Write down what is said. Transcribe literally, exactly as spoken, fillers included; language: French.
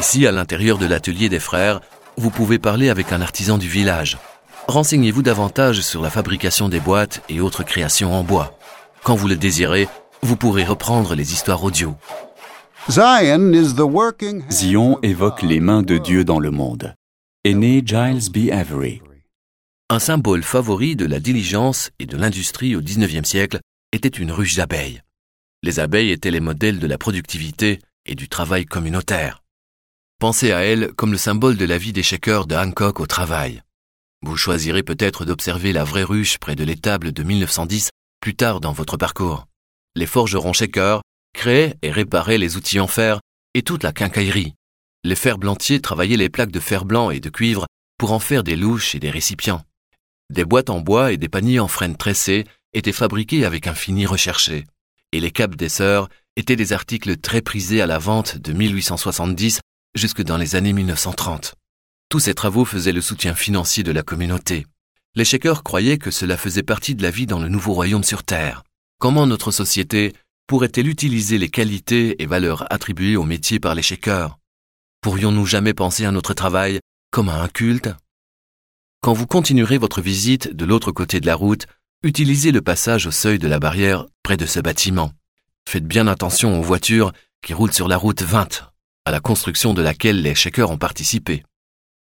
Ici, à l'intérieur de l'atelier des frères, vous pouvez parler avec un artisan du village. Renseignez-vous davantage sur la fabrication des boîtes et autres créations en bois. Quand vous le désirez, vous pourrez reprendre les histoires audio. Zion évoque les mains de Dieu dans le monde. Est né Giles B. Avery. Un symbole favori de la diligence et de l'industrie au dix-neuvième siècle était une ruche d'abeilles. Les abeilles étaient les modèles de la productivité et du travail communautaire. Pensez à elles comme le symbole de la vie des shakers de Hancock au travail. Vous choisirez peut-être d'observer la vraie ruche près de l'étable de mille neuf cent dix plus tard dans votre parcours. Les forgerons shakers créaient et réparaient les outils en fer et toute la quincaillerie. Les ferblantiers travaillaient les plaques de fer blanc et de cuivre pour en faire des louches et des récipients. Des boîtes en bois et des paniers en frêne tressées étaient fabriqués avec un fini recherché. Et les capes des sœurs étaient des articles très prisés à la vente de mille huit cent soixante-dix jusque dans les années mille neuf cent trente. Tous ces travaux faisaient le soutien financier de la communauté. Les shakers croyaient que cela faisait partie de la vie dans le nouveau royaume sur Terre. Comment notre société pourrait-elle utiliser les qualités et valeurs attribuées au métier par les shakers? Pourrions-nous jamais penser à notre travail comme à un culte? Quand vous continuerez votre visite de l'autre côté de la route, utilisez le passage au seuil de la barrière près de ce bâtiment. Faites bien attention aux voitures qui roulent sur la route vingt, à la construction de laquelle les shakers ont participé.